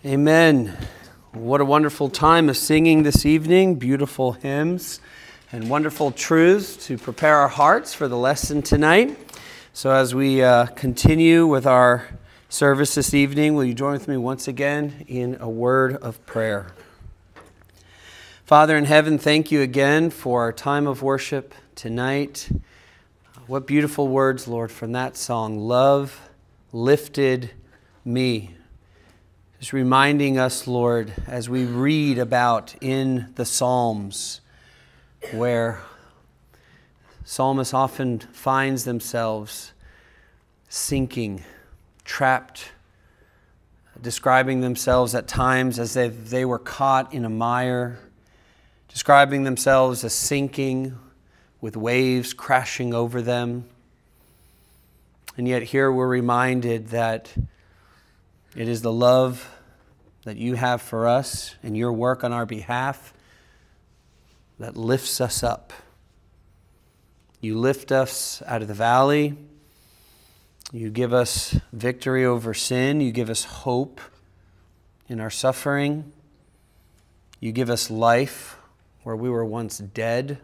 Amen. What a wonderful time of singing this evening. Beautiful hymns and wonderful truths to prepare our hearts for the lesson tonight. So as we continue with our service this evening, will you join with me once again in a word of prayer? Father in heaven, thank you again for our time of worship tonight. What beautiful words, Lord, from that song, Love Lifted Me. Just reminding us, Lord, as we read about in the Psalms, where psalmists often finds themselves sinking, trapped, describing themselves at times as if they were caught in a mire, describing themselves as sinking with waves crashing over them. And yet here we're reminded that it is the love that you have for us and your work on our behalf that lifts us up. You lift us out of the valley. You give us victory over sin. You give us hope in our suffering. You give us life where we were once dead.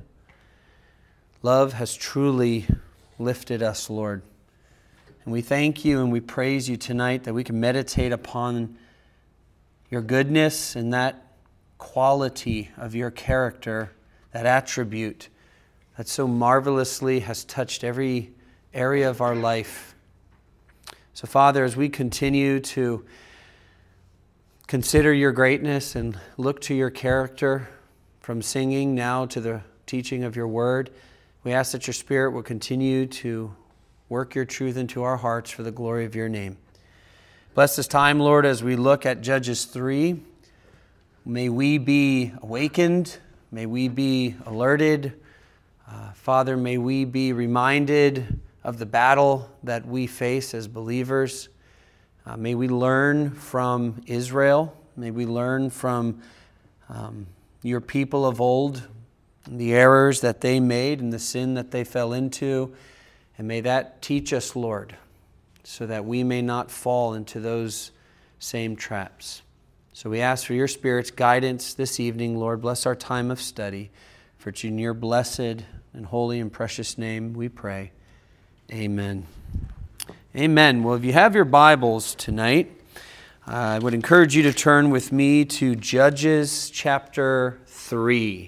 Love has truly lifted us, Lord. And we thank you and we praise you tonight that we can meditate upon your goodness and that quality of your character, that attribute that so marvelously has touched every area of our life. So, Father, as we continue to consider your greatness and look to your character from singing now to the teaching of your word, we ask that your Spirit will continue to work your truth into our hearts for the glory of your name. Bless this time, Lord, as we look at Judges 3. May we be awakened. May we be alerted. Father, may we be reminded of the battle that we face as believers. May we learn from Israel. May we learn from your people of old, the errors that they made and the sin that they fell into. And may that teach us, Lord, so that we may not fall into those same traps. So we ask for your Spirit's guidance this evening, Lord. Bless our time of study. For it's in your blessed and holy and precious name we pray. Amen. Amen. Well, if you have your Bibles tonight, I would encourage you to turn with me to Judges chapter 3.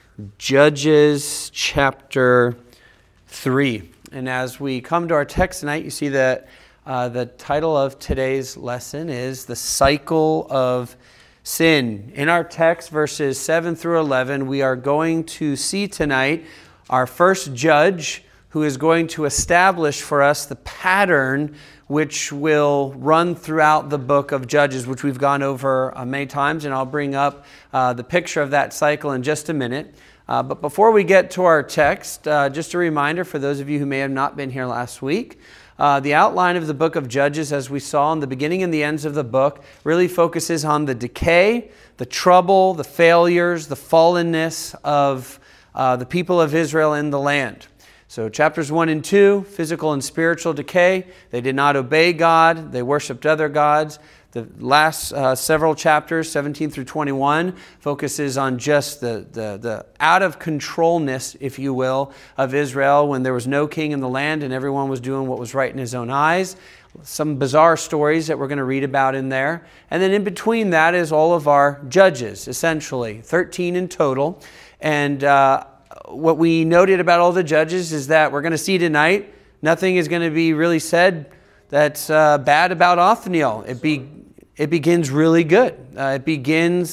Judges chapter 3. And as we come to our text tonight, you see that the title of today's lesson is The Cycle of Sin. In our text, verses 7 through 11, we are going to see tonight our first judge who is going to establish for us the pattern which will run throughout the book of Judges, which we've gone over many times, and I'll bring up the picture of that cycle in just a minute. But before we get to our text, just a reminder for those of you who may have not been here last week, the outline of the book of Judges, as we saw in the beginning and the ends of the book, really focuses on the decay, the trouble, the failures, the fallenness of the people of Israel in the land. So chapters 1 and 2, physical and spiritual decay. They did not obey God. They worshiped other gods. The last several chapters, 17 through 21, focuses on just the out-of-controlness, if you will, of Israel when there was no king in the land and everyone was doing what was right in his own eyes. Some bizarre stories that we're going to read about in there. And then in between that is all of our judges, essentially, 13 in total. And what we noted about all the judges is that we're going to see tonight, nothing is going to be really said that's bad about Othniel. It begins really good. It begins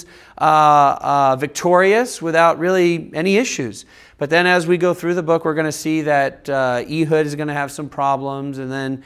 victorious without really any issues. But then as we go through the book, we're going to see that Ehud is going to have some problems, and then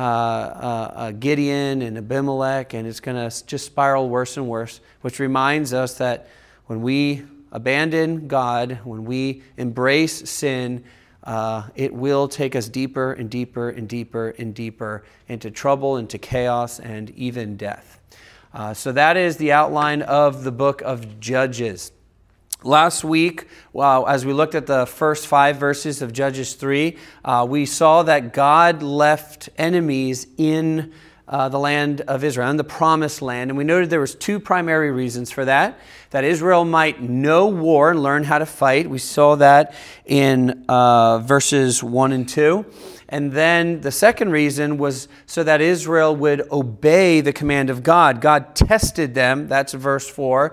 Gideon and Abimelech, and it's going to just spiral worse and worse, which reminds us that when we abandon God, when we embrace sin, it will take us deeper and deeper and deeper and deeper into trouble, into chaos, and even death. So that is the outline of the book of Judges. Last week, as we looked at the first 5 verses of Judges 3, we saw that God left enemies in the land of Israel, and the promised land. And we noted there was two primary reasons for that. That Israel might know war and learn how to fight. We saw that in verses 1 and 2. And then the second reason was so that Israel would obey the command of God. God tested them, that's verse 4,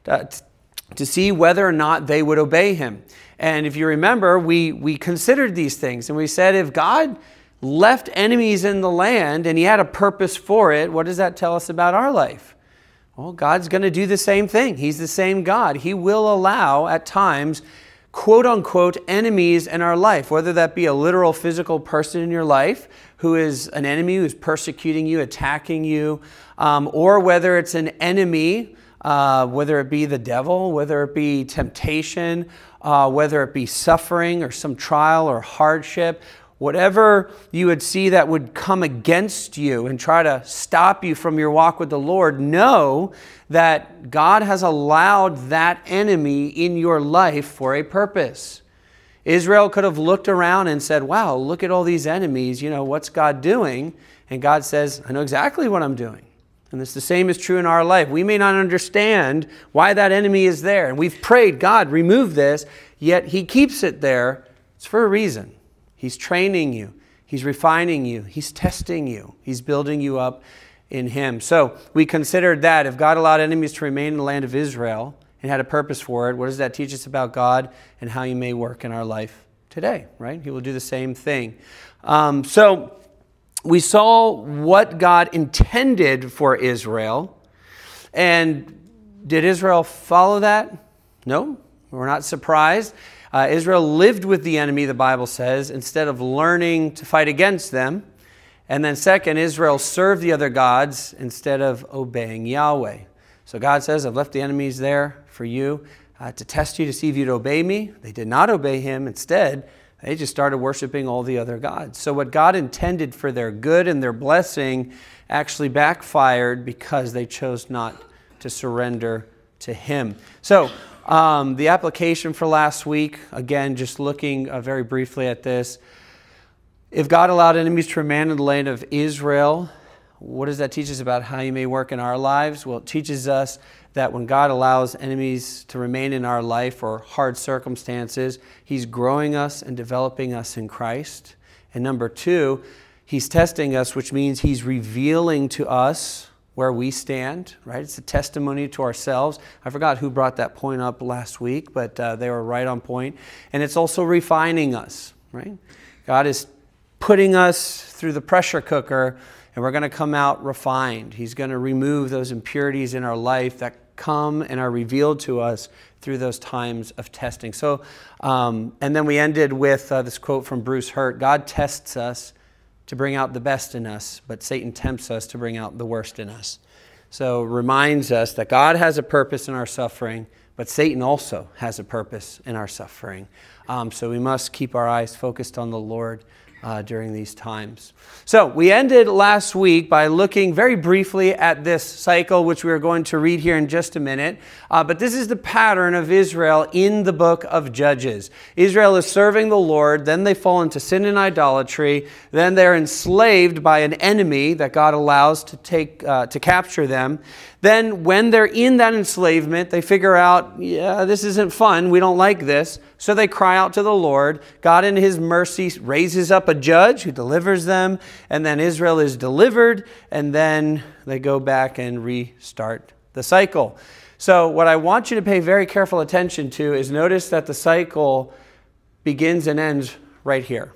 to see whether or not they would obey him. And if you remember, we considered these things, and we said if God left enemies in the land and he had a purpose for it, what does that tell us about our life? Well, God's going to do the same thing. He's the same God. He will allow at times quote-unquote enemies in our life, whether that be a literal physical person in your life who is an enemy, who's persecuting you, attacking you, or whether it's an enemy, whether it be the devil, whether it be temptation, whether it be suffering or some trial or hardship, whatever you would see that would come against you and try to stop you from your walk with the Lord, know that God has allowed that enemy in your life for a purpose. Israel could have looked around and said, wow, look at all these enemies, what's God doing? And God says, I know exactly what I'm doing. And the same is true in our life. We may not understand why that enemy is there. And we've prayed, God, remove this, yet he keeps it there. It's for a reason. He's training you. He's refining you. He's testing you. He's building you up in him. So we considered that if God allowed enemies to remain in the land of Israel and had a purpose for it, what does that teach us about God and how he may work in our life today, right? He will do the same thing. So we saw what God intended for Israel. And did Israel follow that? No, we're not surprised. Israel lived with the enemy, the Bible says, instead of learning to fight against them. And then second, Israel served the other gods instead of obeying Yahweh. So God says, I've left the enemies there for you to test you, to see if you'd obey me. They did not obey him. Instead, they just started worshiping all the other gods. So what God intended for their good and their blessing actually backfired because they chose not to surrender to him. So the application for last week, again, just looking very briefly at this. If God allowed enemies to remain in the land of Israel, what does that teach us about how he may work in our lives? Well, it teaches us that when God allows enemies to remain in our life or hard circumstances, he's growing us and developing us in Christ. And number two, he's testing us, which means he's revealing to us where we stand, right? It's a testimony to ourselves. I forgot who brought that point up last week, but they were right on point. And it's also refining us, right? God is putting us through the pressure cooker, and we're going to come out refined. He's going to remove those impurities in our life that come and are revealed to us through those times of testing. So, and then we ended with this quote from Bruce Hurt: God tests us to bring out the best in us, but Satan tempts us to bring out the worst in us. So it reminds us that God has a purpose in our suffering, but Satan also has a purpose in our suffering. So we must keep our eyes focused on the Lord during these times. So we ended last week by looking very briefly at this cycle, which we are going to read here in just a minute. But this is the pattern of Israel in the book of Judges. Israel is serving the Lord, then they fall into sin and idolatry, then they're enslaved by an enemy that God allows to capture them. Then when they're in that enslavement, they figure out, yeah, this isn't fun, we don't like this. So they cry out to the Lord. God in his mercy raises up a judge who delivers them, and then Israel is delivered, and then they go back and restart the cycle. So what I want you to pay very careful attention to is notice that the cycle begins and ends right here.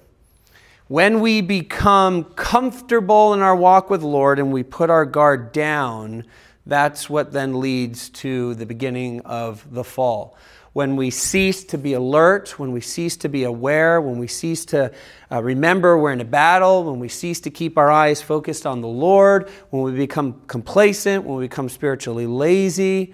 When we become comfortable in our walk with the Lord and we put our guard down, that's what then leads to the beginning of the fall. When we cease to be alert, when we cease to be aware, when we cease to remember we're in a battle, when we cease to keep our eyes focused on the Lord, when we become complacent, when we become spiritually lazy,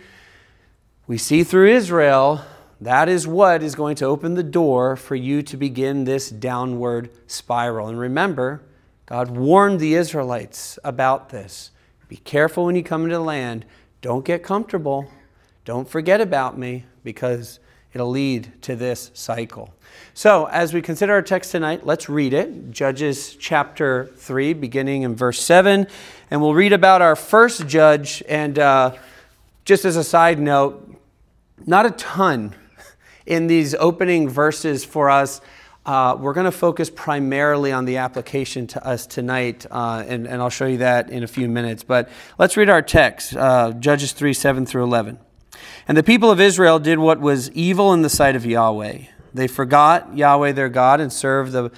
we see through Israel, that is what is going to open the door for you to begin this downward spiral. And remember, God warned the Israelites about this. Be careful when you come into the land. Don't get comfortable. Don't forget about me, because it'll lead to this cycle. So as we consider our text tonight, let's read it. Judges chapter 3, beginning in verse 7. And we'll read about our first judge. And just as a side note, not a ton in these opening verses for us. We're going to focus primarily on the application to us tonight, and I'll show you that in a few minutes. But let's read our text, Judges 3, 7 through 11. And the people of Israel did what was evil in the sight of Yahweh. They forgot Yahweh their God and served the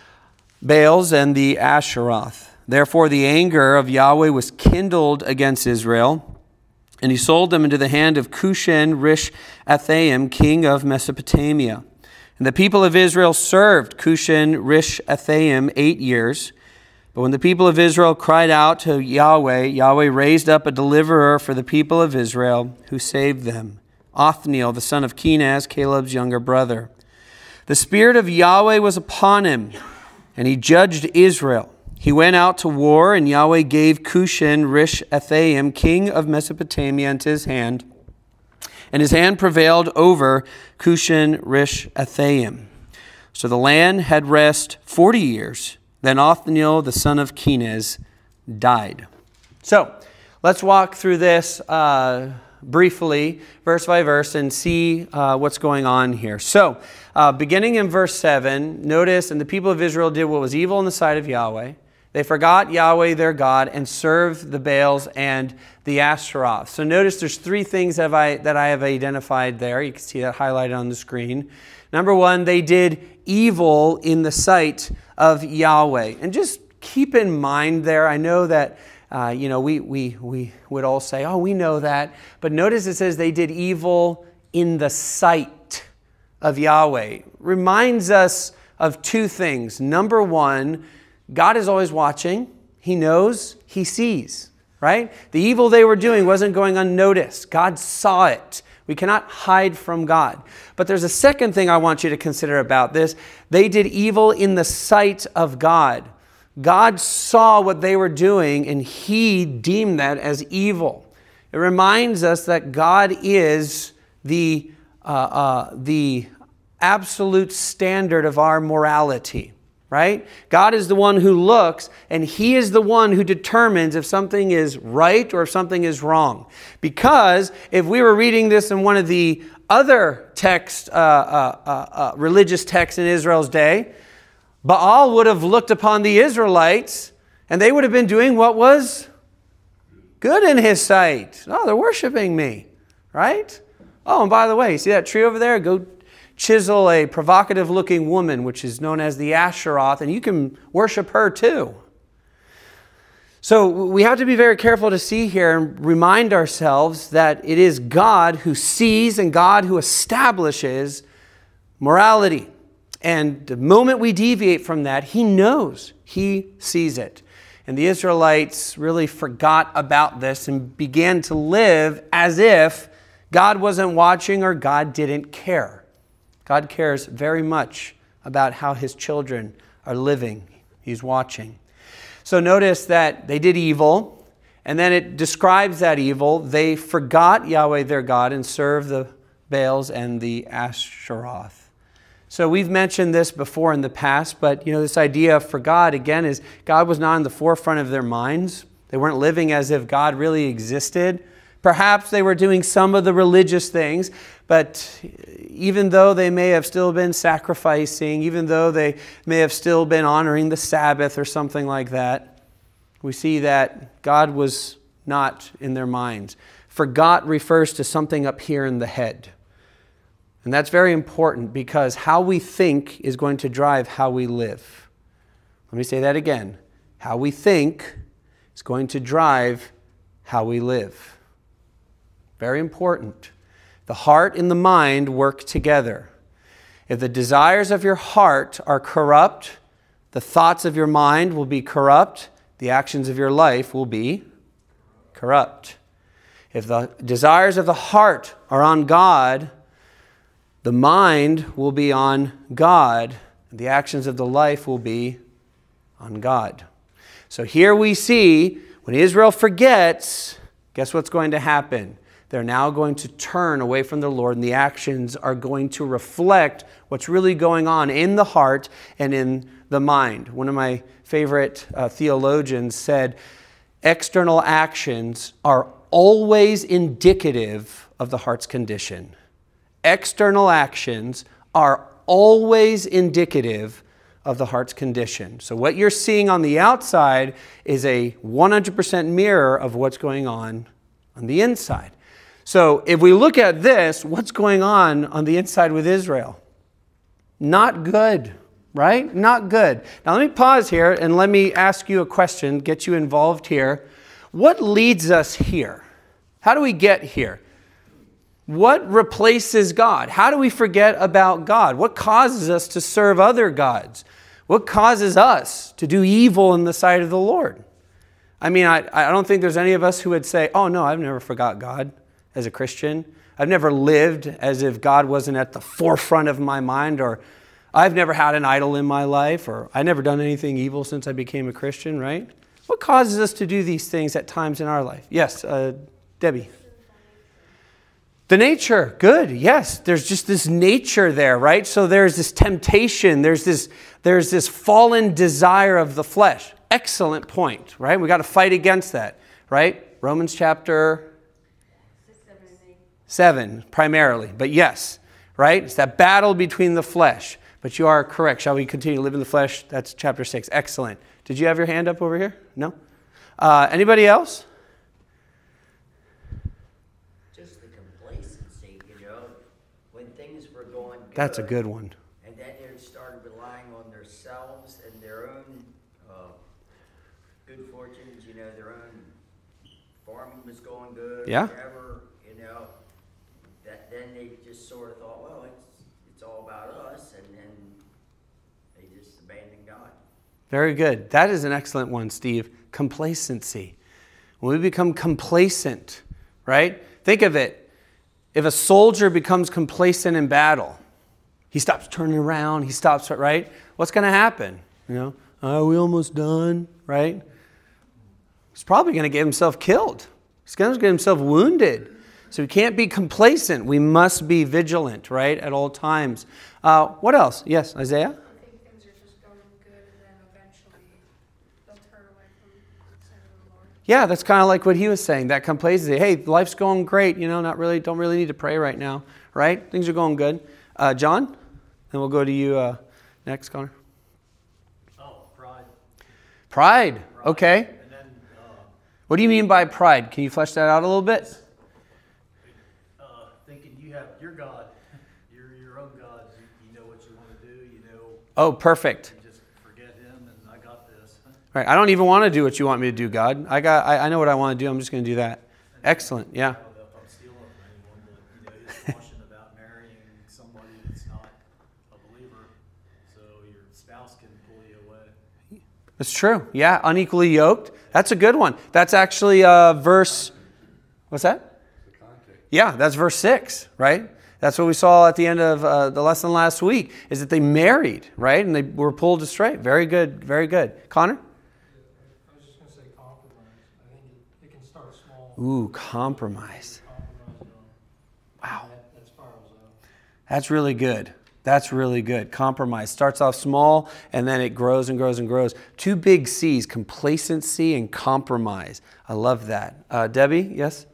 Baals and the Asheroth. Therefore the anger of Yahweh was kindled against Israel, and he sold them into the hand of Cushan-Rishathaim, king of Mesopotamia. And the people of Israel served Cushan-Rishathaim 8 years. But when the people of Israel cried out to Yahweh, Yahweh raised up a deliverer for the people of Israel who saved them, Othniel, the son of Kenaz, Caleb's younger brother. The Spirit of Yahweh was upon him, and he judged Israel. He went out to war, and Yahweh gave Cushan-Rishathaim, king of Mesopotamia, into his hand. And his hand prevailed over Cushan-Rishathaim. So the land had rest 40 years. Then Othniel, the son of Kenaz, died. So let's walk through this briefly, verse by verse, and see what's going on here. So beginning in verse 7, notice, and the people of Israel did what was evil in the sight of Yahweh. They forgot Yahweh their God and served the Baals and the Asheroth. So notice there's three things that I have identified there. You can see that highlighted on the screen. Number one, they did evil in the sight of Yahweh. And just keep in mind there, I know that we would all say, oh, we know that. But notice it says they did evil in the sight of Yahweh. Reminds us of two things. Number one, God is always watching. He knows, he sees, right? The evil they were doing wasn't going unnoticed. God saw it. We cannot hide from God. But there's a second thing I want you to consider about this. They did evil in the sight of God. God saw what they were doing, and he deemed that as evil. It reminds us that God is the absolute standard of our morality. Right? God is the one who looks, and he is the one who determines if something is right or if something is wrong. Because if we were reading this in one of the other religious texts in Israel's day, Baal would have looked upon the Israelites, and they would have been doing what was good in his sight. Oh, they're worshiping me, right? Oh, and by the way, you see that tree over there? Go chisel a provocative-looking woman, which is known as the Asheroth, and you can worship her too. So we have to be very careful to see here and remind ourselves that it is God who sees and God who establishes morality. And the moment we deviate from that, he knows, he sees it. And the Israelites really forgot about this and began to live as if God wasn't watching or God didn't care. God cares very much about how his children are living. He's watching. So notice that they did evil, and then it describes that evil. They forgot Yahweh their God and served the Baals and the Asheroth. So we've mentioned this before in the past, but this idea of forgot, again, is God was not in the forefront of their minds. They weren't living as if God really existed. Perhaps they were doing some of the religious things, but even though they may have still been sacrificing, even though they may have still been honoring the Sabbath or something like that, we see that God was not in their minds. Forgot refers to something up here in the head. And that's very important because how we think is going to drive how we live. Let me say that again. How we think is going to drive how we live. Very important. The heart and the mind work together. If the desires of your heart are corrupt, the thoughts of your mind will be corrupt, the actions of your life will be corrupt. If the desires of the heart are on God, the mind will be on God, and the actions of the life will be on God. So here we see, when Israel forgets, guess what's going to happen? They're now going to turn away from the Lord, and the actions are going to reflect what's really going on in the heart and in the mind. One of my favorite theologians said, external actions are always indicative of the heart's condition. External actions are always indicative of the heart's condition. So what you're seeing on the outside is a 100% mirror of what's going on the inside. So if we look at this, what's going on the inside with Israel? Not good, right? Not good. Now let me pause here and let me ask you a question, get you involved here. What leads us here? How do we get here? What replaces God? How do we forget about God? What causes us to serve other gods? What causes us to do evil in the sight of the Lord? I mean, I don't think there's any of us who would say, oh no, I've never forgot God as a Christian. I've never lived as if God wasn't at the forefront of my mind, or I've never had an idol in my life, or I've never done anything evil since I became a Christian, right? What causes us to do these things at times in our life? Yes, Debbie. The nature, good, yes. There's just this nature there, right? So there's this temptation, there's this fallen desire of the flesh. Excellent point, right? We got to fight against that, right? Romans chapter 7, primarily. But yes, right? It's that battle between the flesh. But you are correct. Shall we continue to live in the flesh? That's chapter 6. Excellent. Did you have your hand up over here? No? Anybody else? Just the complacency, when things were going good. That's a good one. And then they started relying on themselves and their own good fortunes, their own farming was going good, Yeah. whatever, then they just sort of thought, well, it's all about us, and then they just abandoned God. Very good. That is an excellent one, Steve. Complacency. When we become complacent, right? Think of it. If a soldier becomes complacent in battle, he stops turning around, he stops, right? What's going to happen? Are we almost done, right? He's probably going to get himself killed. He's going to get himself wounded. So we can't be complacent. We must be vigilant, right, at all times. What else? Yes, Isaiah? I think things are just going good, and then eventually they'll turn away from the sight of the Lord. Yeah, that's kind of like what he was saying, that complacency. Hey, life's going great, don't really need to pray right now, right? Things are going good. John? Then we'll go to you next, Connor. Oh, pride. Pride, okay. And then, What do you mean by pride? Can you flesh that out a little bit? thinking you have your God, your own God, you know what you want to do, Oh, perfect. you just forget him, and I got this. Right. I don't even want to do what you want me to do, God. I know what I want to do. I'm just going to do that. Excellent. Yeah. I don't know if I'm stealing from anyone, but his caution about marrying somebody that's not a believer, so your spouse can pull you away. That's true. Yeah. Unequally yoked. That's a good one. That's actually verse. What's that? Yeah, that's verse 6, right? That's what we saw at the end of the lesson last week, is that they married, right? And they were pulled astray. Very good, very good. Connor? I was just going to say compromise. I think it can start small. Ooh, compromise. Wow. That spirals out. That's really good. That's really good. Compromise starts off small, and then it grows and grows and grows. Two big C's, complacency and compromise. I love that. Debbie, yes?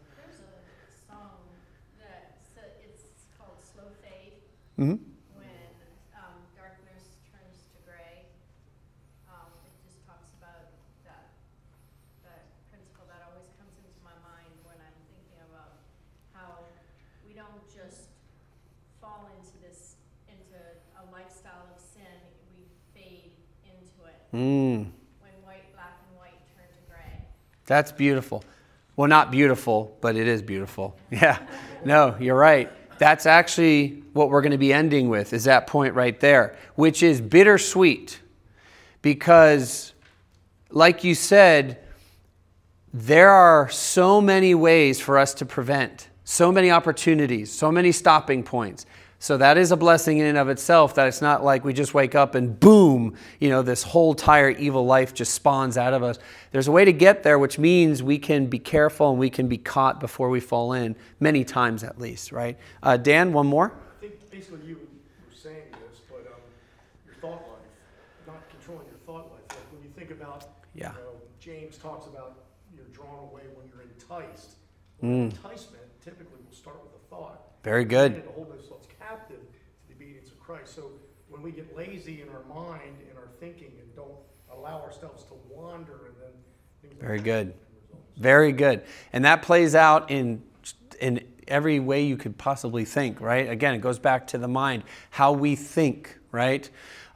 Mm-hmm. When darkness turns to gray, it just talks about that principle that always comes into my mind when I'm thinking about how we don't just fall into a lifestyle of sin, we fade into it. When black and white turn to gray. That's beautiful. Well, not beautiful, but it is beautiful. Yeah. No, you're right. That's actually what we're going to be ending with, is that point right there, which is bittersweet. Because, like you said, there are so many ways for us to prevent, so many opportunities, so many stopping points. So that is a blessing in and of itself, that it's not like we just wake up and boom, this whole entire evil life just spawns out of us. There's a way to get there, which means we can be careful and we can be caught before we fall in, many times at least, right? Dan, one more? I think basically you were saying this, but your thought life, not controlling your thought life. Like when you think about, James talks about you're drawn away when you're enticed. Well, enticement typically will start with a thought. Very good. And to hold themselves captive to the obedience of Christ. So when we get lazy in our mind and our thinking and don't allow ourselves to wander, and then things Very like good. that can result. Very good. And that plays out in every way you could possibly think, right? Again, it goes back to the mind, how we think, right?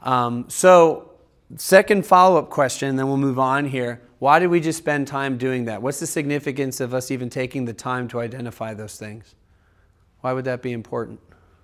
So second follow-up question, then we'll move on here. Why did we just spend time doing that? What's the significance of us even taking the time to identify those things? Why would that be important?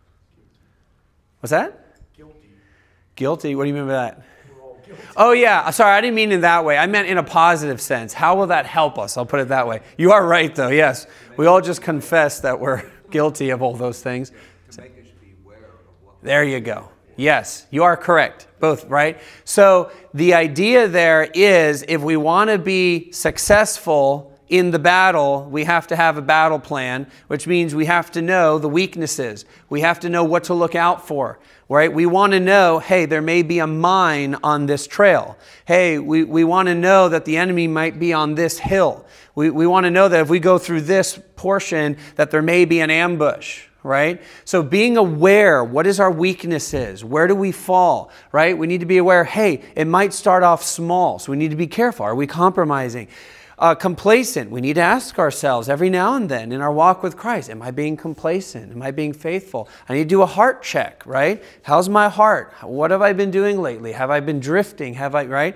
What's that? Guilty. Guilty? What do you mean by that? We're all guilty. Oh, yeah. Sorry, I didn't mean in that way. I meant in a positive sense. How will that help us? I'll put it that way. You are right, though. Yes. We all just confess that we're guilty of all those things. To make us be aware of what. There you go. Yes, you are correct. Both, right? So the idea there is if we want to be successful in the battle, we have to have a battle plan, which means we have to know the weaknesses. We have to know what to look out for, right? We want to know, hey, there may be a mine on this trail. Hey, we want to know that the enemy might be on this hill. We want to know that if we go through this portion, that there may be an ambush, right? So being aware, what is our weaknesses? Where do we fall, right? We need to be aware, hey, it might start off small, so we need to be careful. Are we compromising? Complacent. We need to ask ourselves every now and then in our walk with Christ, am I being complacent? Am I being faithful? I need to do a heart check, right? How's my heart? What have I been doing lately? Have I been drifting? Right?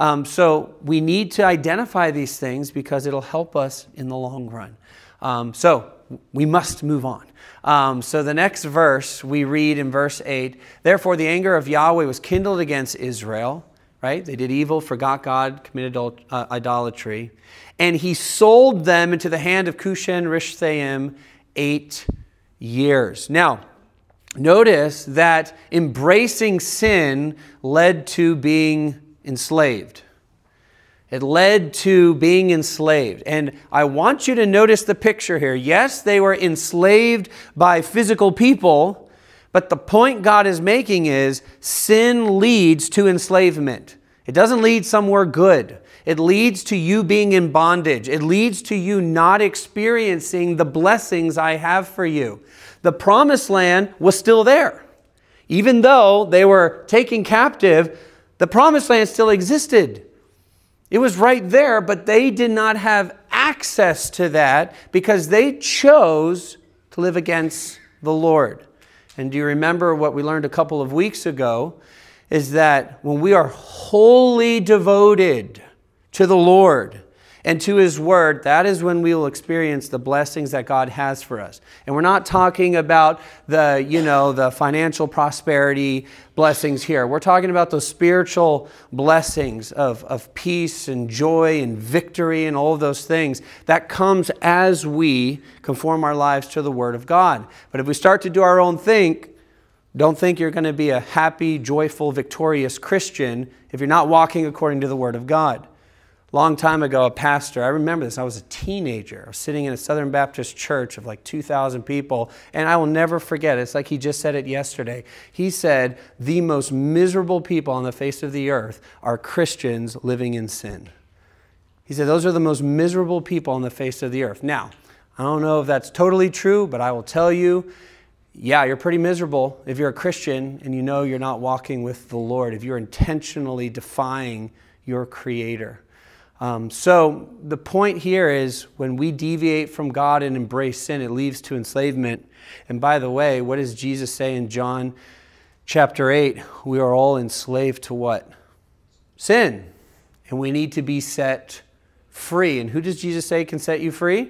So we need to identify these things because it'll help us in the long run. So we must move on. So the next verse we read in verse 8, therefore the anger of Yahweh was kindled against Israel, right? They did evil, forgot God, committed idolatry. And he sold them into the hand of Cushan Rishathaim 8 years. Now, notice that embracing sin led to being enslaved. It led to being enslaved. And I want you to notice the picture here. Yes, they were enslaved by physical people, but the point God is making is sin leads to enslavement. It doesn't lead somewhere good. It leads to you being in bondage. It leads to you not experiencing the blessings I have for you. The promised land was still there. Even though they were taken captive, the promised land still existed. It was right there, but they did not have access to that because they chose to live against the Lord. And do you remember what we learned a couple of weeks ago? Is that when we are wholly devoted to the Lord and to His Word, that is when we will experience the blessings that God has for us. And we're not talking about the financial prosperity blessings here. We're talking about those spiritual blessings of peace and joy and victory and all of those things that comes as we conform our lives to the Word of God. But if we start to do our own thing, don't think you're going to be a happy, joyful, victorious Christian if you're not walking according to the Word of God. Long time ago, a pastor, I remember this, I was a teenager. I was sitting in a Southern Baptist church of like 2,000 people, and I will never forget, it's like he just said it yesterday. He said, the most miserable people on the face of the earth are Christians living in sin. He said, those are the most miserable people on the face of the earth. Now, I don't know if that's totally true, but I will tell you, yeah, you're pretty miserable if you're a Christian and you know you're not walking with the Lord, if you're intentionally defying your Creator. So the point here is when we deviate from God and embrace sin, it leads to enslavement. And by the way, what does Jesus say in John chapter 8? We are all enslaved to what? Sin. And we need to be set free. And who does Jesus say can set you free?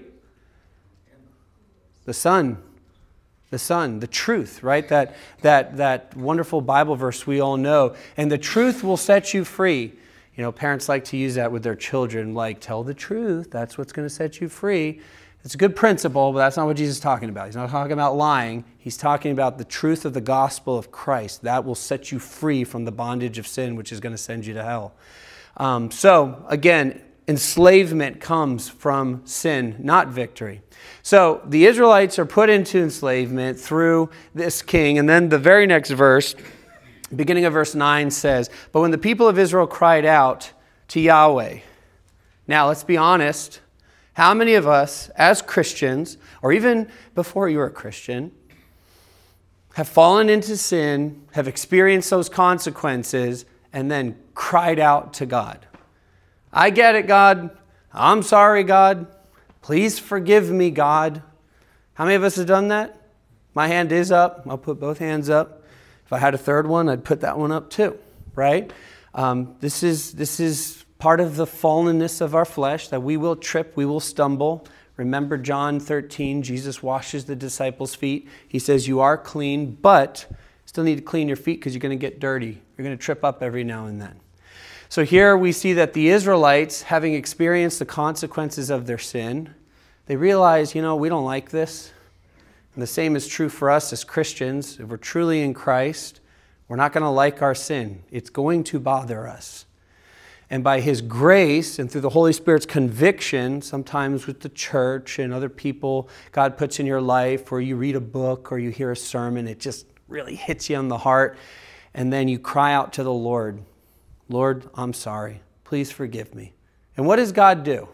The Son. The Son, the truth, right? That wonderful Bible verse we all know. And the truth will set you free. You know, parents like to use that with their children, like, tell the truth, that's what's going to set you free. It's a good principle, but that's not what Jesus is talking about. He's not talking about lying. He's talking about the truth of the gospel of Christ. That will set you free from the bondage of sin, which is going to send you to hell. So, again, enslavement comes from sin, not victory. So, the Israelites are put into enslavement through this king. And then the very next verse, beginning of verse 9 says, "But when the people of Israel cried out to Yahweh." Now, let's be honest. How many of us, as Christians, or even before you were a Christian, have fallen into sin, have experienced those consequences, and then cried out to God? I get it, God. I'm sorry, God. Please forgive me, God. How many of us have done that? My hand is up. I'll put both hands up. If I had a third one, I'd put that one up too, right? This is part of the fallenness of our flesh, that we will trip, we will stumble. Remember John 13, Jesus washes the disciples' feet. He says, you are clean, but still need to clean your feet because you're going to get dirty. You're going to trip up every now and then. So here we see that the Israelites, having experienced the consequences of their sin, they realize, we don't like this. And the same is true for us as Christians. If we're truly in Christ, we're not going to like our sin. It's going to bother us. And by His grace and through the Holy Spirit's conviction, sometimes with the church and other people God puts in your life, or you read a book or you hear a sermon, it just really hits you on the heart. And then you cry out to the Lord, Lord, I'm sorry. Please forgive me. And what does God do?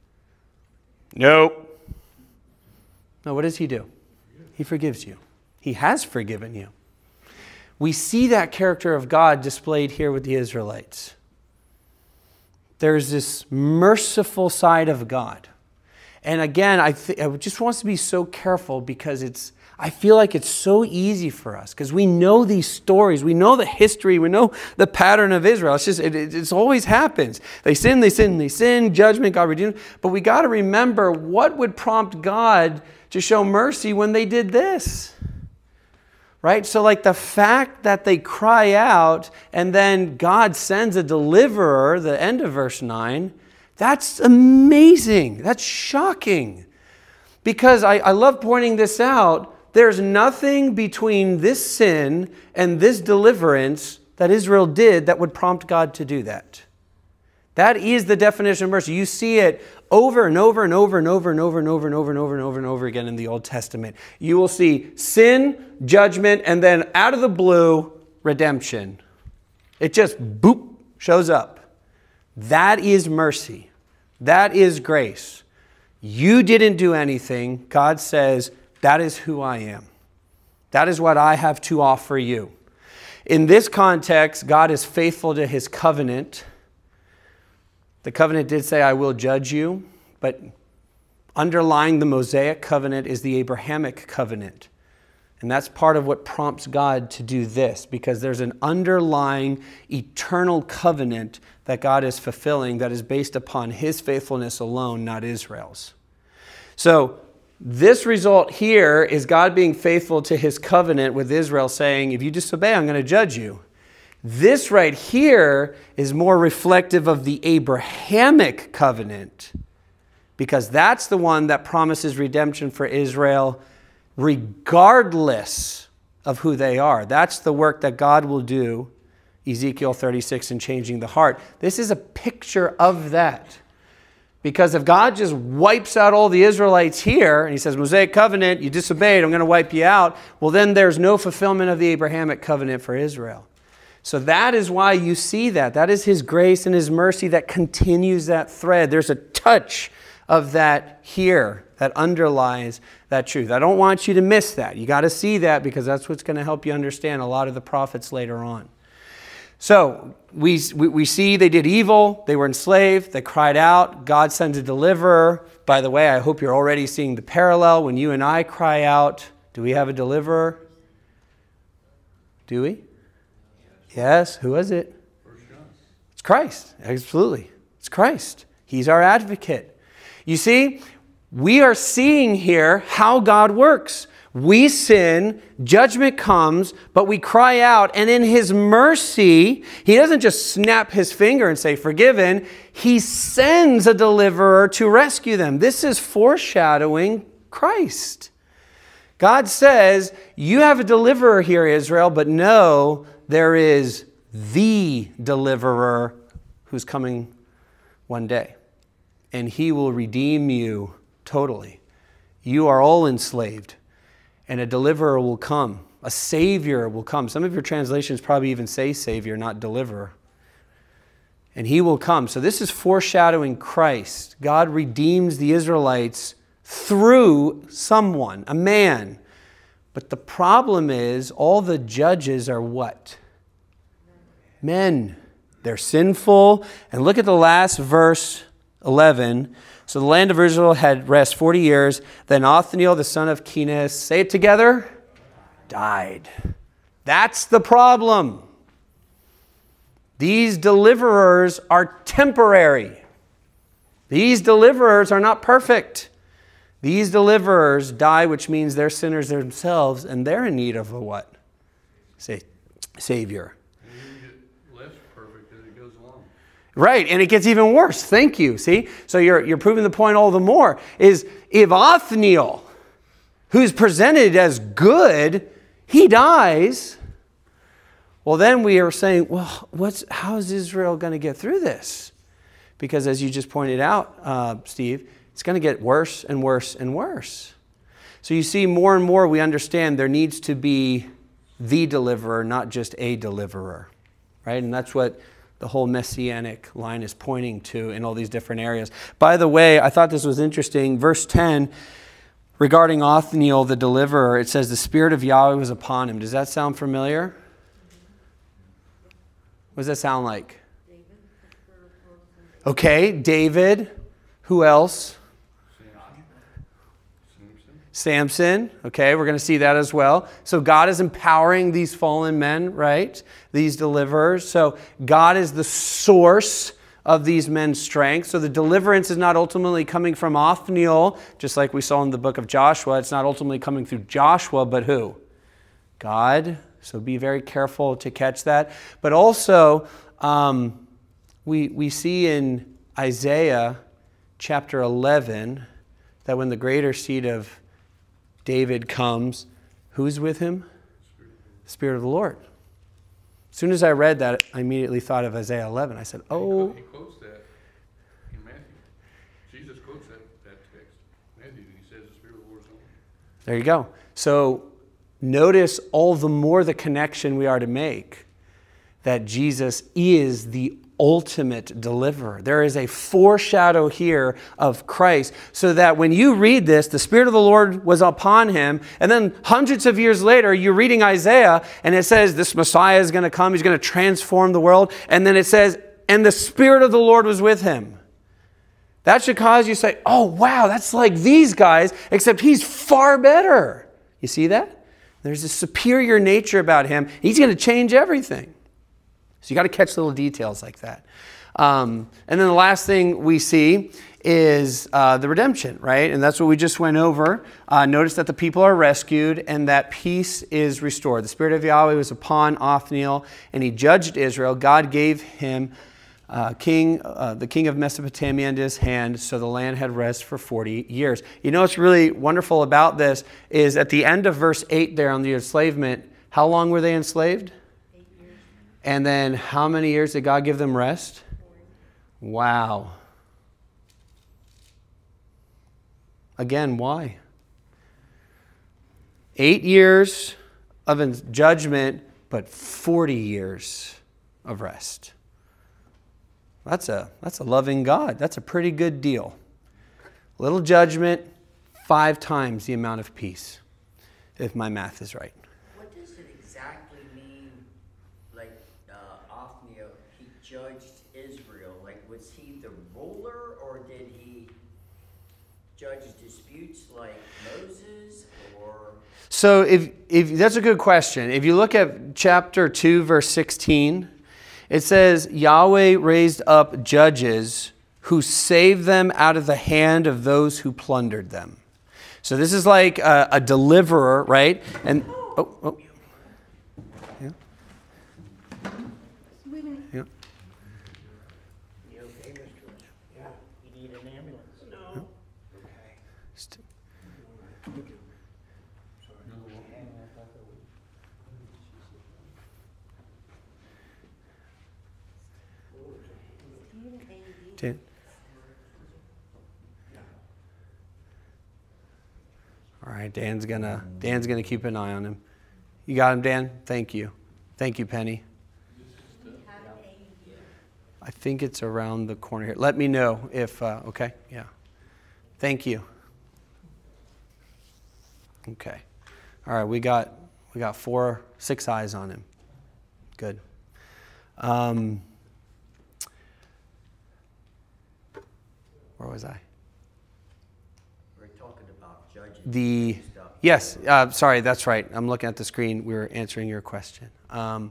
Nope. No, what does He do? He forgives you. He has forgiven you. We see that character of God displayed here with the Israelites. There's this merciful side of God. And again, I just want us to be so careful because I feel like it's so easy for us because we know these stories. We know the history. We know the pattern of Israel. It always happens. They sin, judgment, God redeems. But we got to remember what would prompt God to show mercy when they did this. Right? So like the fact that they cry out and then God sends a deliverer, the end of verse 9, that's amazing. That's shocking. Because I love pointing this out. There's nothing between this sin and this deliverance that Israel did that would prompt God to do that. That is the definition of mercy. You see it over and over and over and over and over and over and over and over and over and over again in the Old Testament. You will see sin, judgment, and then out of the blue, redemption. It just boop shows up. That is mercy. That is grace. You didn't do anything. God says, that is who I am. That is what I have to offer you. In this context, God is faithful to His covenant. The covenant did say, I will judge you, but underlying the Mosaic covenant is the Abrahamic covenant. And that's part of what prompts God to do this, because there's an underlying eternal covenant that God is fulfilling that is based upon His faithfulness alone, not Israel's. So this result here is God being faithful to His covenant with Israel, saying, if you disobey, I'm going to judge you. This right here is more reflective of the Abrahamic covenant, because that's the one that promises redemption for Israel regardless of who they are. That's the work that God will do, Ezekiel 36, in changing the heart. This is a picture of that. Because if God just wipes out all the Israelites here, and He says, Mosaic covenant, you disobeyed, I'm going to wipe you out, well then there's no fulfillment of the Abrahamic covenant for Israel. So that is why you see that. That is His grace and His mercy that continues that thread. There's a touch of that here that underlies that truth. I don't want you to miss that. You got to see that because that's what's going to help you understand a lot of the prophets later on. So we see they did evil. They were enslaved. They cried out. God sends a deliverer. By the way, I hope you're already seeing the parallel. When you and I cry out, do we have a deliverer? Do we? Yes. Who is it? It's Christ. Absolutely. It's Christ. He's our advocate. You see, we are seeing here how God works. We sin, judgment comes, but we cry out, and in his mercy, he doesn't just snap his finger and say, forgiven. He sends a deliverer to rescue them. This is foreshadowing Christ. God says, you have a deliverer here, Israel, but no, there is the deliverer who's coming one day, and he will redeem you totally. You are all enslaved. And a deliverer will come. A savior will come. Some of your translations probably even say savior, not deliverer. And he will come. So this is foreshadowing Christ. God redeems the Israelites through someone, a man. But the problem is all the judges are what? Men. They're sinful. And look at the last verse, 11. So the land of Israel had rest 40 years. Then Othniel, the son of Kenaz, say it together, died. That's the problem. These deliverers are temporary. These deliverers are not perfect. These deliverers die, which means they're sinners themselves, and they're in need of a what? Savior. Right, and it gets even worse. Thank you. See? So you're proving the point all the more. Is if Othniel, who's presented as good, he dies, well, then we are saying, well, how is Israel going to get through this? Because as you just pointed out, Steve, it's going to get worse and worse and worse. So you see, more and more we understand there needs to be the deliverer, not just a deliverer. Right? And that's what the whole messianic line is pointing to in all these different areas. By the way, I thought this was interesting. Verse 10, regarding Othniel, the deliverer, it says the Spirit of Yahweh was upon him. Does that sound familiar? What does that sound like? Okay, David. Who else? Samson. Okay, we're going to see that as well. So God is empowering these fallen men, right? These deliverers. So God is the source of these men's strength. So the deliverance is not ultimately coming from Othniel, just like we saw in the book of Joshua. It's not ultimately coming through Joshua, but who? God. So be very careful to catch that. But also, we see in Isaiah chapter 11 that when the greater seed of David comes, who's with him? The Spirit of the Lord. As soon as I read that, I immediately thought of Isaiah 11. I said, oh. He quotes that in Matthew. Jesus quotes that text. Matthew, he says the Spirit of the Lord is on him. There you go. So notice all the more the connection we are to make that Jesus is the ultimate deliverer. There is a foreshadow here of Christ, so that when you read this, the Spirit of the Lord was upon him, and then hundreds of years later, you're reading Isaiah, and it says this Messiah is going to come, he's going to transform the world, and then it says, and the Spirit of the Lord was with him. That should cause you to say, oh wow, that's like these guys, except he's far better. You see that? There's a superior nature about him. He's going to change everything. So you got to catch little details like that. And then the last thing we see is the redemption, right? And that's what we just went over. Notice that the people are rescued and that peace is restored. The Spirit of Yahweh was upon Othniel and he judged Israel. God gave him the king of Mesopotamia into his hand, so the land had rest for 40 years. You know what's really wonderful about this is at the end of verse 8 there on the enslavement, how long were they enslaved? And then how many years did God give them rest? Wow. Again, why? 8 years of judgment, but 40 years of rest. That's a loving God. That's a pretty good deal. Little judgment, 5 times the amount of peace, if my math is right. What does it exactly mean, like, Othniel, he judged Israel? Like, was he the ruler, or did he judge disputes like Moses, or? So if that's a good question. If you look at chapter 2, verse 16, it says, Yahweh raised up judges who saved them out of the hand of those who plundered them. So this is like a deliverer, right? And oh. Yeah. Yeah. You okay, Mr. Yeah. You need an ambulance? No. Okay. Dan. All right, Dan's gonna keep an eye on him. You got him, Dan? Thank you. Thank you, Penny. I think it's around the corner here. Let me know if, okay? Yeah. Thank you. Okay. All right, we got 6 eyes on him. Good. Where was I? We're talking about judging stuff. Yes, sorry, that's right. I'm looking at the screen. We were answering your question. So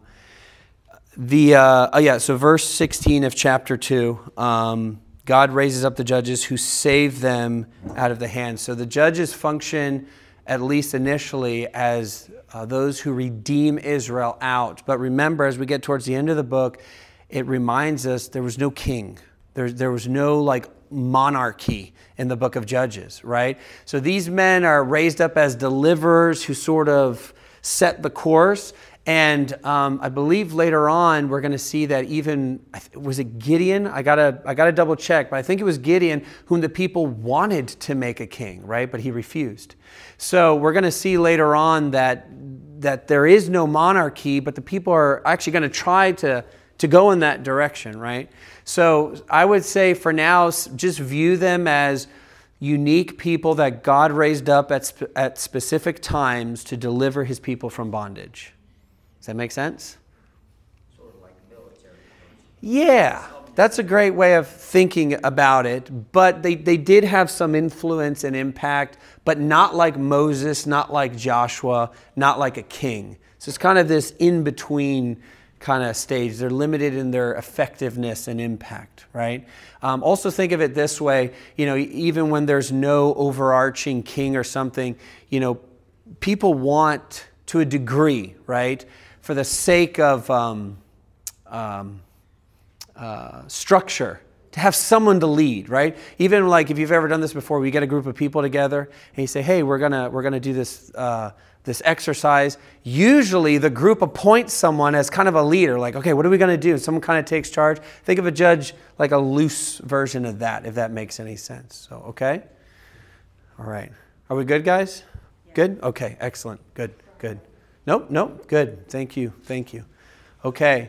verse 16 of chapter 2, God raises up the judges who save them out of the hand. So the judges function, at least initially, as those who redeem Israel out. But remember, as we get towards the end of the book, it reminds us there was no king. There was no monarchy in the book of Judges, right? So these men are raised up as deliverers who sort of set the course. And I believe later on we're going to see that even, was it Gideon? I gotta double check, but I think it was Gideon whom the people wanted to make a king, right? But he refused. So we're going to see later on that there is no monarchy, but the people are actually going to try to go in that direction, right? So I would say for now, just view them as unique people that God raised up at specific times to deliver his people from bondage. Does that make sense? Sort of like military. Yeah, that's a great way of thinking about it. But they did have some influence and impact, but not like Moses, not like Joshua, not like a king. So it's kind of this in-between kind of stage. They're limited in their effectiveness and impact, right? Also think of it this way, even when there's no overarching king or something, people want, to a degree, right, for the sake of structure, to have someone to lead, right? Even like if you've ever done this before, we get a group of people together and you say, hey, we're gonna do this exercise. Usually the group appoints someone as kind of a leader, like, okay, what are we going to do? Someone kind of takes charge. Think of a judge like a loose version of that, if that makes any sense. So, okay? All right. Are we good, guys? Yeah. Good? Okay, excellent. Good. Nope, good. Thank you. Okay.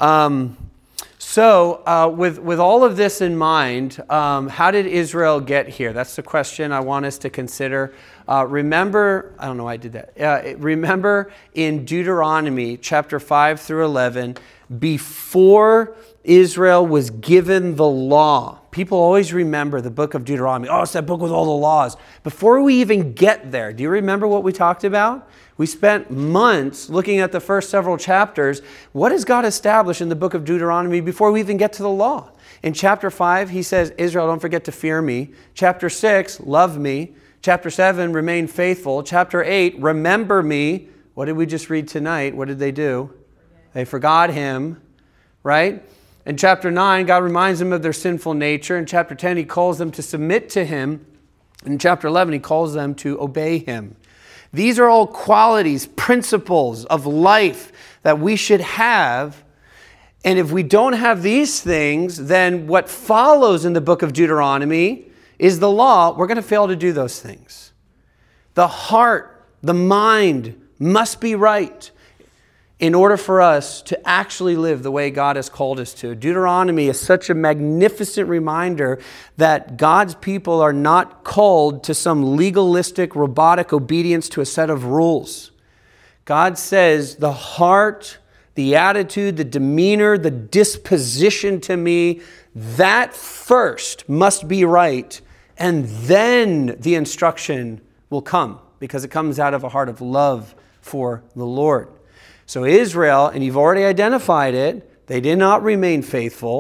So with all of this in mind, how did Israel get here? That's the question I want us to consider. Remember, I don't know why I did that. Remember in Deuteronomy chapter 5 through 11, before Israel was given the law. People always remember the book of Deuteronomy. Oh, it's that book with all the laws. Before we even get there, do you remember what we talked about? We spent months looking at the first several chapters. What does God establish in the book of Deuteronomy before we even get to the law? In chapter 5, he says, Israel, don't forget to fear me. Chapter 6, love me. Chapter 7, remain faithful. Chapter 8, remember me. What did we just read tonight? What did they do? They forgot him, right? In chapter 9, God reminds them of their sinful nature. In chapter 10, he calls them to submit to him. In chapter 11, he calls them to obey him. These are all qualities, principles of life that we should have. And if we don't have these things, then what follows in the book of Deuteronomy is the law. We're going to fail to do those things. The heart, the mind must be right in order for us to actually live the way God has called us to. Deuteronomy is such a magnificent reminder that God's people are not called to some legalistic, robotic obedience to a set of rules. God says the heart, the attitude, the demeanor, the disposition to me, that first must be right, and then the instruction will come, because it comes out of a heart of love for the Lord. So Israel, and you've already identified it, they did not remain faithful.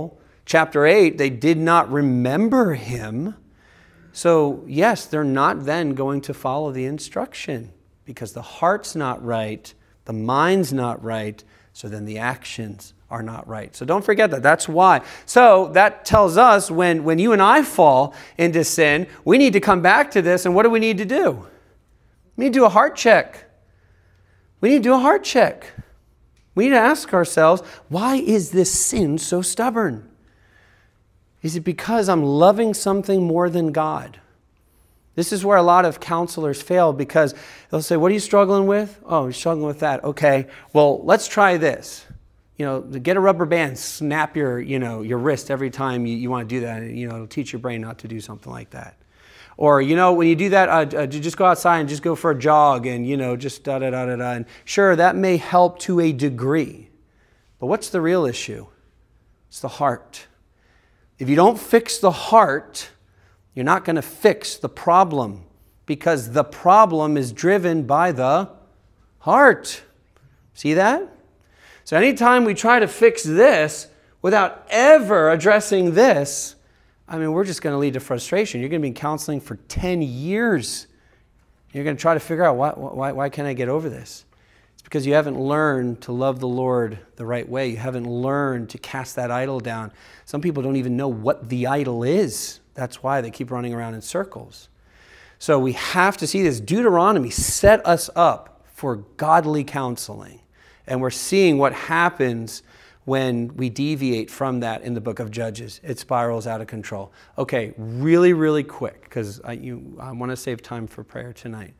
Chapter 8, they did not remember him. So, yes, they're not then going to follow the instruction because the heart's not right, the mind's not right, so then the actions are not right. So don't forget that. That's why. So that tells us when you and I fall into sin, we need to come back to this, and what do we need to do? We need to do a heart check. We need to do a heart check. We need to ask ourselves, why is this sin so stubborn? Is it because I'm loving something more than God? This is where a lot of counselors fail because they'll say, what are you struggling with? Oh, you're struggling with that. Okay, well, let's try this. Get a rubber band, snap your wrist every time you want to do that. It'll teach your brain not to do something like that. Or, when you do that, just go outside and just go for a jog and, just da-da-da-da-da. And sure, that may help to a degree. But what's the real issue? It's the heart. If you don't fix the heart, you're not going to fix the problem because the problem is driven by the heart. See that? So anytime we try to fix this without ever addressing this, we're just going to lead to frustration. You're going to be in counseling for 10 years. You're going to try to figure out why can't I get over this? It's because you haven't learned to love the Lord the right way. You haven't learned to cast that idol down. Some people don't even know what the idol is. That's why they keep running around in circles. So we have to see this. Deuteronomy set us up for godly counseling. And we're seeing what happens when we deviate from that in the book of Judges. It spirals out of control. Okay, really, really quick, because I want to save time for prayer tonight.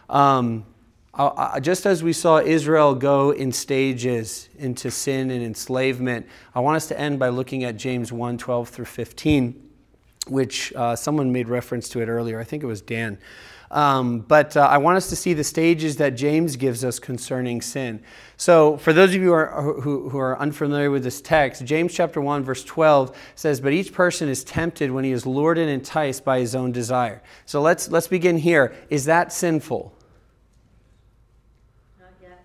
Just as we saw Israel go in stages into sin and enslavement, I want us to end by looking at James 1:12 through 15, which someone made reference to it earlier. I think it was Dan. But I want us to see the stages that James gives us concerning sin. So for those of you who are unfamiliar with this text, James chapter 1 verse 12 says, "But each person is tempted when he is lured and enticed by his own desire." So let's begin here. Is that sinful? Not yet.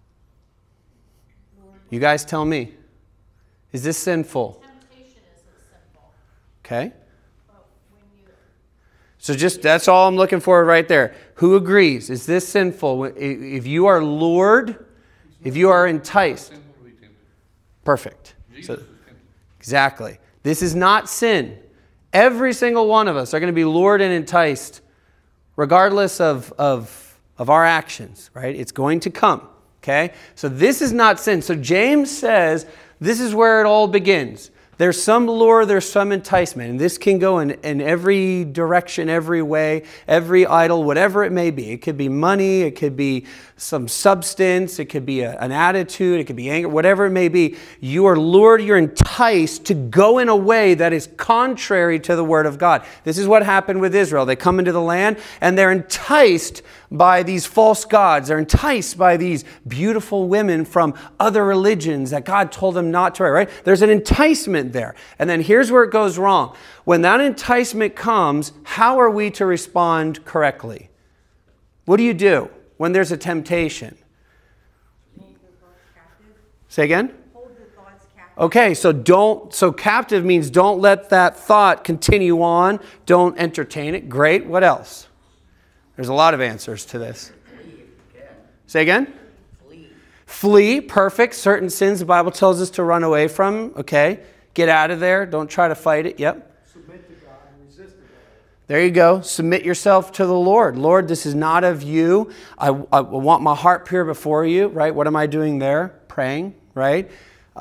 You guys tell me. Is this sinful? Temptation isn't simple, Okay. but when you, So that's all I'm looking for right there. Who agrees? Is this sinful? If you are lured, if you are enticed. Sinful to be tempted. Perfect. Jesus So, is tempted. exactly. This is not sin. Every single one of us are going to be lured and enticed regardless of our actions, right? It's going to come, okay? So this is not sin. So James says this is where it all begins. There's some lure, there's some enticement. And this can go in every direction, every way, every idol, whatever it may be. It could be money, it could be some substance, it could be an attitude, it could be anger, whatever it may be. You are lured, you're enticed to go in a way that is contrary to the Word of God. This is what happened with Israel. They come into the land and they're enticed by these false gods. They're enticed by these beautiful women from other religions that God told them not to, right? There's an enticement there. And then here's where it goes wrong. When that enticement comes, how are we to respond correctly? What do you do when there's a temptation? Hold the thoughts captive. Say again? Hold the thoughts captive. Okay, so captive means don't let that thought continue on. Don't entertain it. Great. What else? There's a lot of answers to this. Flee if you can. Say again? Flee. Flee, perfect. Certain sins the Bible tells us to run away from. Okay. Get out of there. Don't try to fight it. Yep. Submit to God and resist the devil. There you go. Submit yourself to the Lord. Lord, this is not of you. I want my heart pure before you, right? What am I doing there? Praying, right?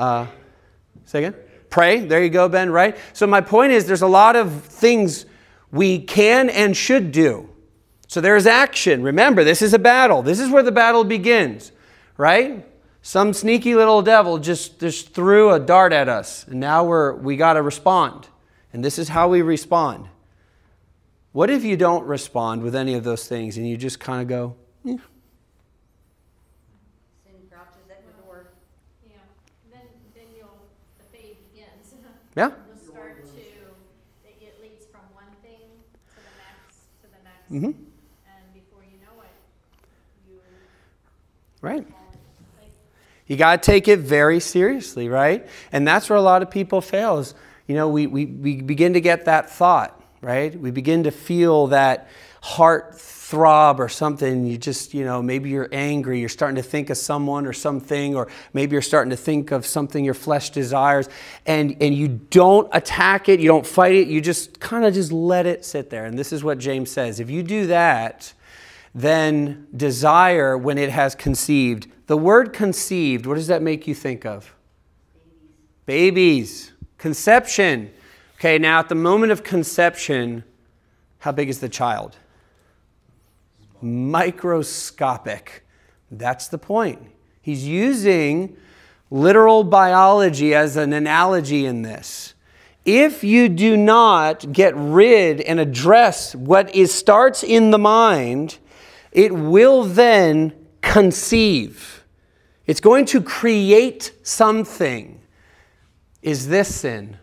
Say again? Pray. There you go, Ben, right? So my point is there's a lot of things we can and should do. So there's action. Remember, this is a battle. This is where the battle begins, right? Some sneaky little devil just threw a dart at us, and now we got to respond. And this is how we respond. What if you don't respond with any of those things and you just kind of go, Sin crouches at the door. yeah, then the fade begins. yeah? You'll start to, it leads from one thing to the next, Mm-hmm. and before you know it, you Right. fall like, You got to take it very seriously, right? And that's where a lot of people fail is, we begin to get that thought, right? We begin to feel that heart throb or something. You just, maybe you're angry. You're starting to think of someone or something, or maybe you're starting to think of something your flesh desires, and you don't attack it. You don't fight it. You just kind of just let it sit there. And this is what James says. If you do that, then desire, when it has conceived, the word conceived, what does that make you think of? Babies. Conception. Okay, now at the moment of conception, how big is the child? Microscopic. That's the point. He's using literal biology as an analogy in this. If you do not get rid and address what starts in the mind, it will then conceive. It's going to create something. Is this sin?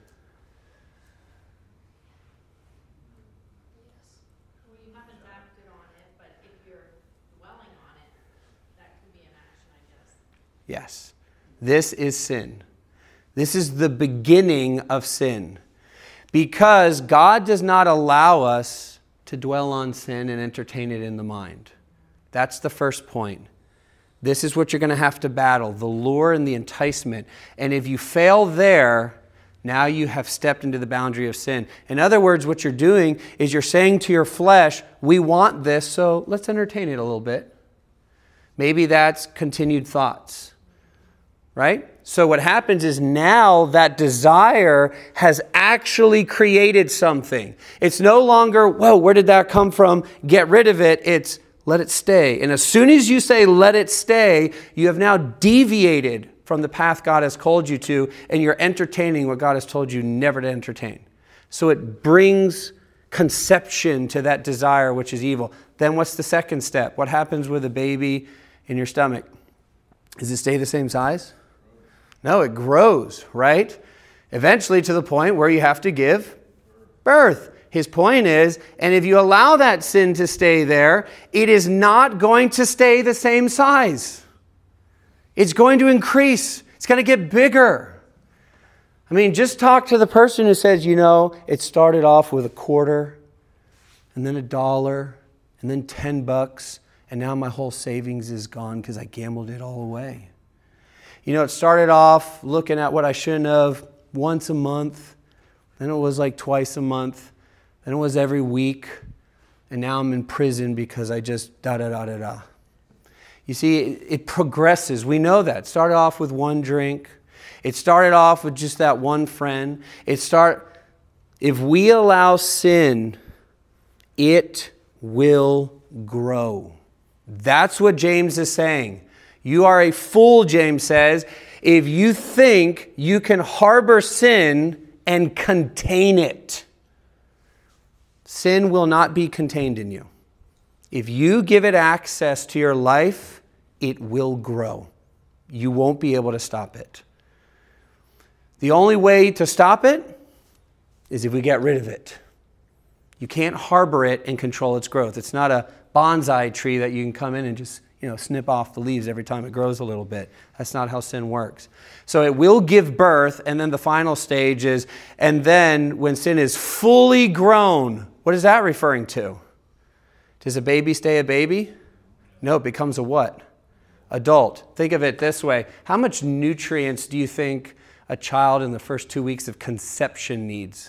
Well, you haven't acted on it, but if you're dwelling on it, that could be an action, I guess. Yes. This is sin. This is the beginning of sin. Because God does not allow us to dwell on sin and entertain it in the mind. That's the first point. This is what you're going to have to battle, the lure and the enticement. And if you fail there, now you have stepped into the boundary of sin. In other words, what you're doing is you're saying to your flesh, we want this, so let's entertain it a little bit. Maybe that's continued thoughts, right? So what happens is now that desire has actually created something. It's no longer, whoa, where did that come from? Get rid of it. It's let it stay. And as soon as you say let it stay, you have now deviated from the path God has called you to, and you're entertaining what God has told you never to entertain. So it brings conception to that desire, which is evil. Then what's the second step? What happens with a baby in your stomach? Does it stay the same size? No, it grows, right? Eventually to the point where you have to give birth. His point is, and if you allow that sin to stay there, it is not going to stay the same size. It's going to increase. It's going to get bigger. I mean, just talk to the person who says, it started off with $0.25, and then $1, and then $10, and now my whole savings is gone because I gambled it all away. It started off looking at what I shouldn't have once a month, then it was like twice a month, then it was every week, and now I'm in prison because I just da-da-da-da-da. You see, it progresses. We know that. It started off with one drink. It started off with just that one friend. If we allow sin, it will grow. That's what James is saying. You are a fool, James says, if you think you can harbor sin and contain it. Sin will not be contained in you. If you give it access to your life, it will grow. You won't be able to stop it. The only way to stop it is if we get rid of it. You can't harbor it and control its growth. It's not a bonsai tree that you can come in and just snip off the leaves every time it grows a little bit. That's not how sin works. So it will give birth, and then the final stage is, and then when sin is fully grown, what is that referring to? Does a baby stay a baby? No, it becomes a what? Adult. Think of it this way. How much nutrients do you think a child in the first 2 weeks of conception needs?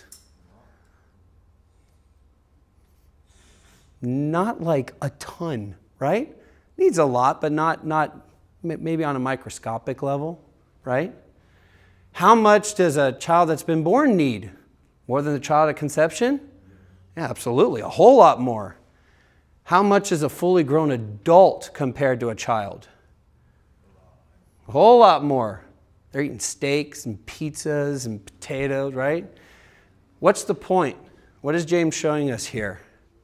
Not like a ton, right? Needs a lot, but not maybe on a microscopic level, right? How much does a child that's been born need? More than the child at conception? Yeah, absolutely. A whole lot more. How much is a fully grown adult compared to a child? A whole lot more. They're eating steaks and pizzas and potatoes, right? What's the point? What is James showing us here?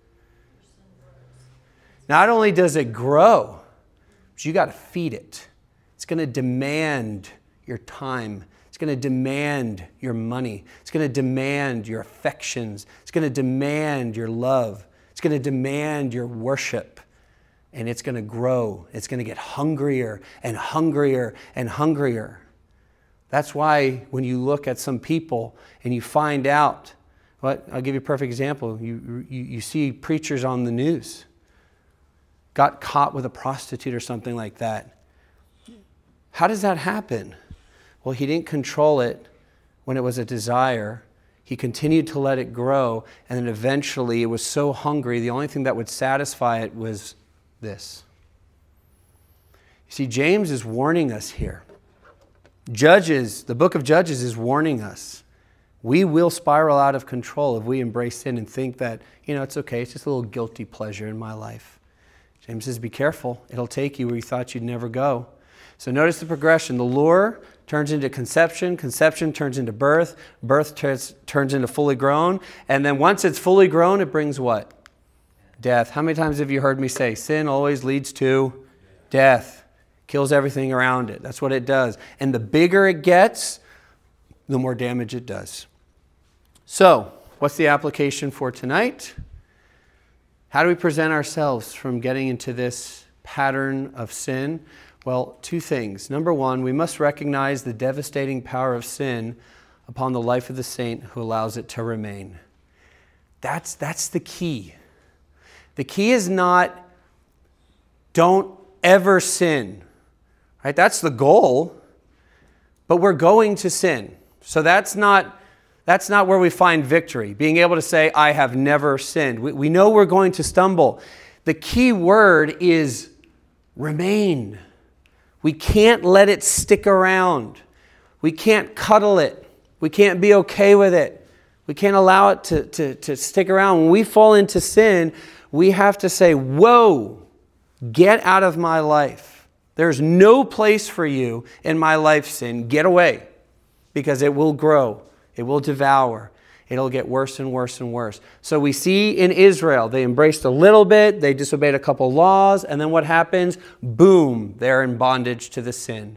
Not only does it grow, but you got to feed it. It's going to demand your time. It's going to demand your money. It's going to demand your affections. It's going to demand your love. It's going to demand your worship. And it's going to grow. It's going to get hungrier and hungrier and hungrier. That's why when you look at some people and you find out, I'll give you a perfect example. You see preachers on the news got caught with a prostitute or something like that. How does that happen? Well, he didn't control it when it was a desire. He continued to let it grow, and then eventually it was so hungry, the only thing that would satisfy it was this. You see, James is warning us here. The book of Judges is warning us. We will spiral out of control if we embrace sin and think that, it's okay, it's just a little guilty pleasure in my life. James says, be careful. It'll take you where you thought you'd never go. So notice the progression. The lure turns into conception. Conception turns into birth. Birth turns into fully grown. And then once it's fully grown, it brings what? Death. How many times have you heard me say, sin always leads to death? Kills everything around it. That's what it does. And the bigger it gets, the more damage it does. So, what's the application for tonight? How do we present ourselves from getting into this pattern of sin? Well, two things. Number one, we must recognize the devastating power of sin upon the life of the saint who allows it to remain. That's the key. The key is not don't ever sin. Right? That's the goal. But we're going to sin. So that's not where we find victory. Being able to say, I have never sinned. We know we're going to stumble. The key word is remain. We can't let it stick around. We can't cuddle it. We can't be okay with it. We can't allow it to stick around. When we fall into sin, we have to say, whoa, get out of my life. There's no place for you in my life, sin. Get away, because it will grow. It will devour. It'll get worse and worse and worse. So we see in Israel, they embraced a little bit, they disobeyed a couple laws, and then what happens? Boom, they're in bondage to the sin.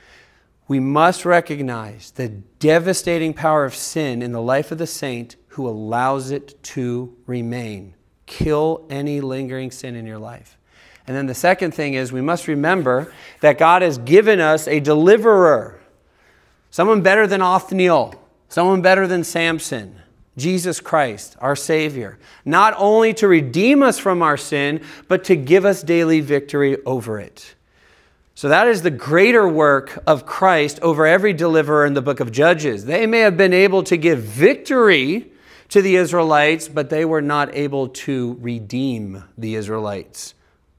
We must recognize the devastating power of sin in the life of the saint who allows it to remain. Kill any lingering sin in your life. And then the second thing is we must remember that God has given us a deliverer. Someone better than Othniel. Someone better than Samson. Jesus Christ, our Savior. Not only to redeem us from our sin, but to give us daily victory over it. So that is the greater work of Christ over every deliverer in the book of Judges. They may have been able to give victory to the Israelites, but they were not able to redeem the Israelites.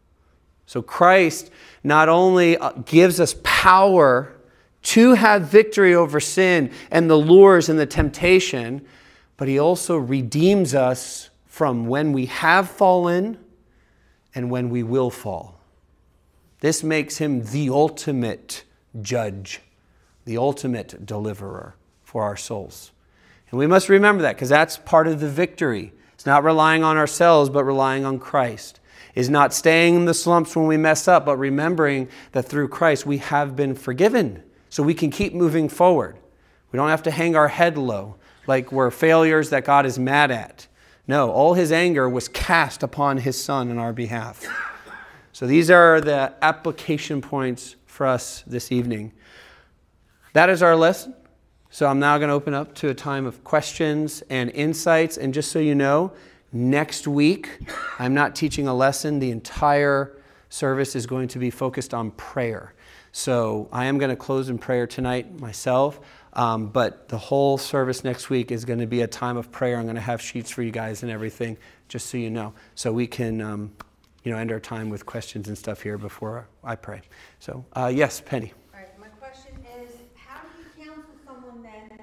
So Christ not only gives us power to have victory over sin and the lures and the temptation, but he also redeems us from when we have fallen and when we will fall. This makes him the ultimate judge, the ultimate deliverer for our souls. And we must remember that, because that's part of the victory. It's not relying on ourselves, but relying on Christ. It's not staying in the slumps when we mess up, but remembering that through Christ we have been forgiven, so we can keep moving forward. We don't have to hang our head low like we're failures that God is mad at. No, all his anger was cast upon his Son on our behalf. So these are the application points for us this evening. That is our lesson. So I'm now going to open up to a time of questions and insights. And just so you know, next week, I'm not teaching a lesson. The entire service is going to be focused on prayer. So I am going to close in prayer tonight myself. But the whole service next week is going to be a time of prayer. I'm going to have sheets for you guys and everything, just so you know. So we can, end our time with questions and stuff here before I pray. So, yes, Penny.